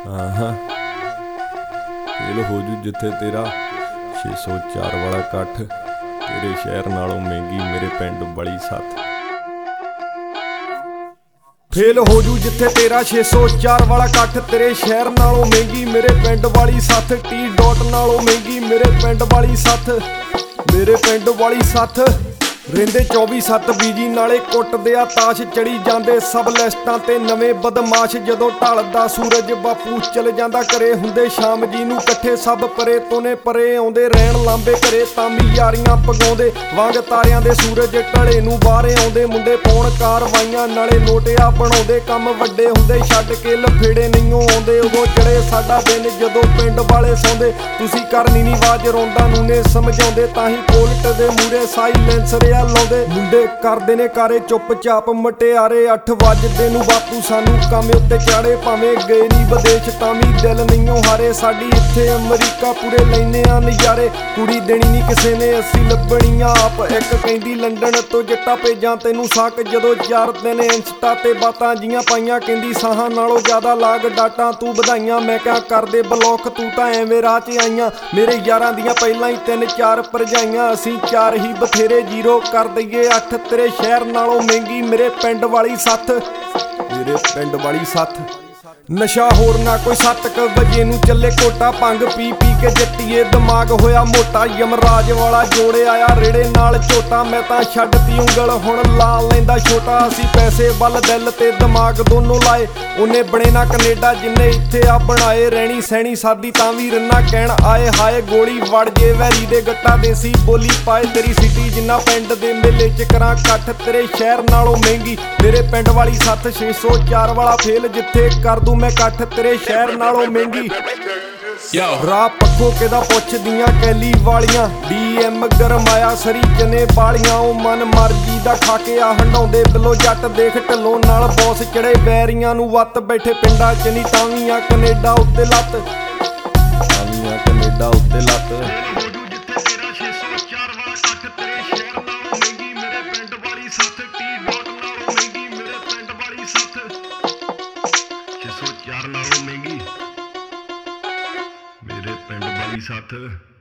ਹਾਂ ਫੇਲ ਹੋ ਜੂ ਜਿੱਥੇ ਤੇਰਾ 604 ਵਾਲਾ ਇਕੱਠ, ਤੇਰੇ ਸ਼ਹਿਰ ਨਾਲੋਂ ਮਹਿੰਗੀ ਮੇਰੇ ਪਿੰਡ ਵਾਲੀ ਸੱਥ। ਫੇਲ ਹੋ ਜੂ ਜਿੱਥੇ ਤੇਰਾ 604 ਵਾਲਾ ਇਕੱਠ, ਤੇਰੇ ਸ਼ਹਿਰ ਨਾਲੋਂ ਮਹਿੰਗੀ ਮੇਰੇ ਪਿੰਡ ਵਾਲੀ ਸੱਥ। ਟੀ ਡੋਟ ਨਾਲੋਂ ਮਹਿੰਗੀ ਮੇਰੇ ਪਿੰਡ ਵਾਲੀ ਸੱਥ, ਮੇਰੇ ਪਿੰਡ ਵਾਲੀ ਸੱਥ। ਰਹਿੰਦੇ 24/7 ਬੀਜੀ ਨਾਲੇ ਕੁੱਟਦੇ ਆ ਤਾਸ਼, ਚੜੀ ਜਾਂਦੇ ਸਭ ਲਿਸਟਾਂ ਤੇ ਨਵੇਂ ਬਦਮਾਸ਼। ਜਦੋਂ ਢਲਦਾ ਸੂਰਜ ਬਾਪੂ ਚਲ ਜਾਂਦਾ ਘਰੇ, ਹੁੰਦੇ ਸ਼ਾਮ ਜੀ ਨੂੰ ਇਕੱਠੇ ਸਭ ਪਰੇ ਤੋਨੇ ਪਰੇ ਆਉਂਦੇ ਰਹਿਣ ਲਾਂਬੇ ਘਰੇ, ਤਾਂ ਵੀ ਯਾਰੀਆਂ ਪਗਾਉਂਦੇ ਵਾਂਗ ਤਾਰਿਆਂ ਦੇ ਸੂਰਜ ਢਲੇ ਨੂੰ ਬਾਹਰੇ ਆਉਂਦੇ। ਮੁੰਡੇ ਪਾਉਣ ਕਾਰਵਾਈਆਂ ਨਾਲੇ ਨੋਟਿਆ ਬਣਾਉਂਦੇ, ਕੰਮ ਵੱਡੇ ਹੁੰਦੇ ਛੱਡ ਕੇ ਲਫੇੜੇ ਨਹੀਂਓ ਆਉਂਦੇ। ਉਦੋਂ ਚੜੇ ਸਾਡਾ ਦਿਨ ਜਦੋਂ ਪਿੰਡ ਵਾਲੇ ਸੌਂਦੇ, ਤੁਸੀਂ ਕਰਨੀ ਨੀ ਆਵਾਜ਼ ਰੋਂਦਾ ਨੂੰ ਨੇ ਸਮਝਾਉਂਦੇ, ਤਾਂ ਹੀ ਕੋਲਟ ਦੇ ਮੂਰੇ ਸਾਈਲੈਂਸ ਰਿਹਾ ਲਾਉਂਦੇ। ਮੁੰਡੇ ਕਰਦੇ ਨੇ ਕਾਰੇ ਚੁੱਪ ਚਾਪ ਮਟਿਆਰੇ, 8 ਵਜਦੇ ਨੂੰ ਬਾਪੂ ਸਾਨੂੰ ਕੰਮ ਉੱਤੇ ਚਾੜੇ। ਭਾਵੇਂ ਗਏ ਨੀ ਵਿਦੇਸ਼ ਤਾਂ ਵੀ ਦਿਲ ਨਹੀਂਓ ਹਾਰੇ, ਸਾਡੀ ਇੱਥੇ ਅਮਰੀਕਾ ਪੂਰੇ ਲੈਨੇ ਆ ਨਜ਼ਾਰੇ। ਕੁੜੀ ਦੇਣੀ ਨੀ ਕਿਸੇ ਨੇ ਅਸੀਂ ਲੱਭਣੀਆਂ ਆਪ, ਇੱਕ ਕਹਿੰਦੀ ਲੰਡਨ ਤੋਂ ਜੱਟਾ ਭੇਜਾਂ ਤੈਨੂੰ ਸਾਕ। ਜਦੋਂ 4 ਦਿਨ ਇੰਸਟਾ ਤੇ ਬਾਤਾਂ ਜੀਆਂ ਪਾਈਆਂ, ਕਹਿੰਦੀ ਸਾਹਾਂ ਨਾਲੋਂ ਜ਼ਿਆਦਾ ਲਾਗ ਡਾਟਾਂ ਤੂੰ ਵਧਾਈਆਂ। ਮੈਂ ਕਿਹਾ ਕਰਦੇ ਬਲੌਕ ਤੂੰ ਤਾਂ ਐਵੇਂ ਰਾਹ 'ਚ ਆਈਆਂ, ਮੇਰੇ ਯਾਰਾਂ ਦੀਆਂ ਪਹਿਲਾਂ ਹੀ 3-4 ਭਰਜਾਈਆਂ। ਅਸੀਂ 4 ਹੀ ਬਥੇਰੇ, ਜ਼ੀਰੋ ਕਰ ਦਈਏ 8, ਤੇਰੇ ਸ਼ਹਿਰ ਨਾਲੋਂ ਮਹਿੰਗੀ ਮੇਰੇ ਪਿੰਡ ਵਾਲੀ ਸੱਥ, ਮੇਰੇ ਪਿੰਡ ਵਾਲੀ ਸੱਥ। ਨਸ਼ਾ ਹੋਰ ਨਾ ਕੋਈ 7 ਵਜੇ ਨੂੰ ਚੱਲੇ ਕੋਟਾ, ਭੰਗ ਪੀ ਪੀ ਕੇ ਜੱਟੀਏ ਦਿਮਾਗ ਹੋਇਆ ਮੋਟਾ। ਯਮਰਾਜ ਵਾਲਾ ਜੋੜੇ ਆਇਆ ਰੇੜੇ ਨਾਲ ਝੋਟਾ, ਮੈਂ ਤਾਂ ਛੱਡਤੀ ਉਂਗਲ ਹੁਣ ਲਾ ਲੈਂਦਾ ਛੋਟਾ। ਅਸੀਂ ਪੈਸੇ ਵੱਲ ਦਿਲ ਤੇ ਦਿਮਾਗ ਦੋਨੋਂ ਲਾਏ, ਉਹਨੇ ਬਣੇ ਨਾ ਕੈਨੇਡਾ ਜਿੰਨੇ ਇੱਥੇ ਆ ਬਣਾਏ। ਰਹਿਣੀ ਸਹਿਣੀ ਸਾਦੀ ਤਾਂ ਵੀ ਰੰਨਾ ਕਹਿਣ ਆਏ ਹਾਏ, ਗੋਲੀ ਵੜ ਜੇ ਵੈਰੀ ਦੇ ਗੱਟਾ ਦੇਸੀ ਬੋਲੀ ਪਾਏ। ਤੇਰੀ ਸਿਟੀ ਜਿੰਨਾ ਪਿੰਡ ਦੇ ਮੇਲੇ 'ਚ ਕਰਾਂ ਇਕੱਠ, ਤੇਰੇ ਸ਼ਹਿਰ ਨਾਲੋਂ ਮਹਿੰਗੀ ਮੇਰੇ ਪਿੰਡ ਵਾਲੀ ਸੱਥ। 604 ਵਾਲਾ ਫੇਲ ਜਿੱਥੇ ਕਰ ਦੂੰ ਮੈਂ ਇਕੱਠ, ਤੇਰੇ ਸ਼ਹਿਰ ਨਾਲੋਂ ਮਹਿੰਗੀ। ਰਾਹ ਪੱਖੋਂ ਕਿਹਦਾ ਪੁੱਛਦੀਆਂ ਕੈਲੀ ਵਾਲੀਆਂ, DM ਗਰਮਾਇਆ ਸਰੀ ਚਨੇ ਵਾਲੀਆਂ। ਉਹ ਮਨ ਮਰਜੀ ਦਾ ਖਾ ਕੇ ਆ ਹੰਡਾਉਂਦੇ ਬਿੱਲੋ ਜੱਟ, ਦੇਖ ਢੱਲੋਂ ਨਾਲ ਬੌਸ ਚੜੇ ਵੈਰੀਆਂ ਨੂੰ ਵੱਤ। ਬੈਠੇ ਪਿੰਡਾਂ 'ਚ ਨੀ ਤਾਵੀਆਂ ਕੈਨੇਡਾ ਉੱਤੇ ਲੱਤ, ਤਾਵੀਆਂ ਕੈਨੇਡਾ ਉੱਤੇ ਲੱਤ। ਨਾਲੋਂ ਮਹਿੰਗੀ ਮੇਰੇ ਪਿੰਡ ਵਾਲੀ ਸੱਥ।